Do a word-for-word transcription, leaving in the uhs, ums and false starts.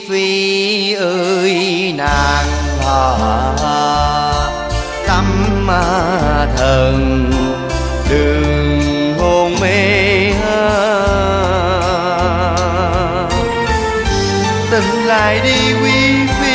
phi ơi nàng à, tâm thần đừng hôn mê, tỉnh lại đi quý phi